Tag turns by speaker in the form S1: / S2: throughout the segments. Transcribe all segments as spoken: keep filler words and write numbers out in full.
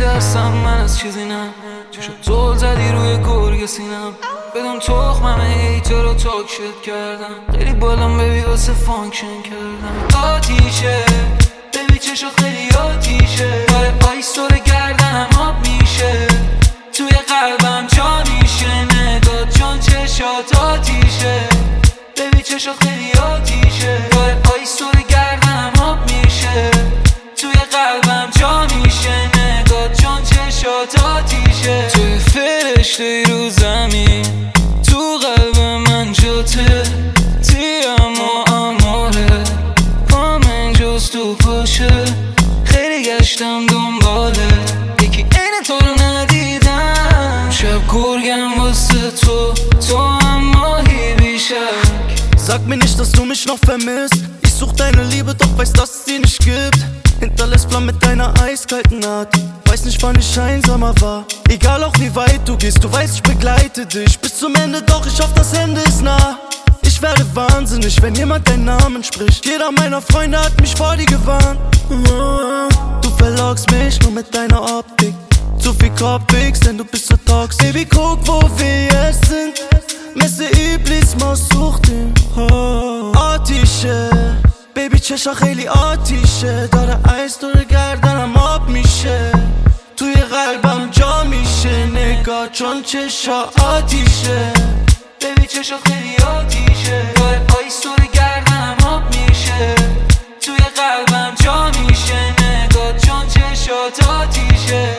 S1: میترسم من از چیزی نه، چشم زل زدی روی گرگ سینم، بدون تخمم ای تو رو تاکشت کردم، خیلی بالام ببی واسه فانکشن کردم. آتیشه ببی چشم خیلی آتیشه، داره آیس دور گردنم آب میشه، توی قلبم جا میشه نگاه چون چشات آتیشه. ببی چشم خیلی آتیشه، داره آیس دور گردنم آب میشه، توی قلبم جا میشه نگاه چون چشات آتیشه. توی فرشته رو زمین تو قلب من جاته، تیم و اماره پامن جز تو پاشه، خیلی گشتم دنباله یکی این تو رو ندیدم. شب گرگم واسه تو، تو هم ماهی بیشک.
S2: Sag mir nicht, dass du mich noch vermisst. Ich such deine Liebe, doch weiß, dass es sie nicht gibt. Hinterlässt Flammen mit deiner eiskalten Art. Weiß nicht, wann ich einsamer war. Egal auch wie weit du gehst, du weißt, ich begleite dich bis zum Ende, doch ich hoffe, das Ende ist nah. Ich werde wahnsinnig, wenn jemand deinen Namen spricht. Jeder meiner Freunde hat mich vor dir gewarnt. Du verlockst mich nur mit deiner Optik. Zu viel Kopfwix, denn du bist so toxisch. Baby, guck, wo wir jetzt sind. مثل ابلیس ما سوختیم. آتیشه بیبی چشا خیلی آتیشه، داره ایس دور گردنم آب میشه، توی قلبم جا میشه نگاه چون چشا آتیشه.
S1: بیبی چشا خیلی آتیشه، داره ایس دور گردنم آب میشه، توی قلبم جا میشه نگاه چون چشات آتیشه.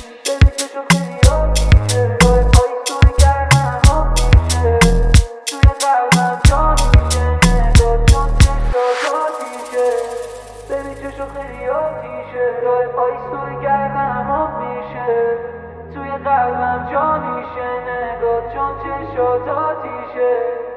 S1: خیلی آتیشه، داره آیس دور گردنم آب میشه، توی قلبم جا میشه نگاه چون چشات آتیشه.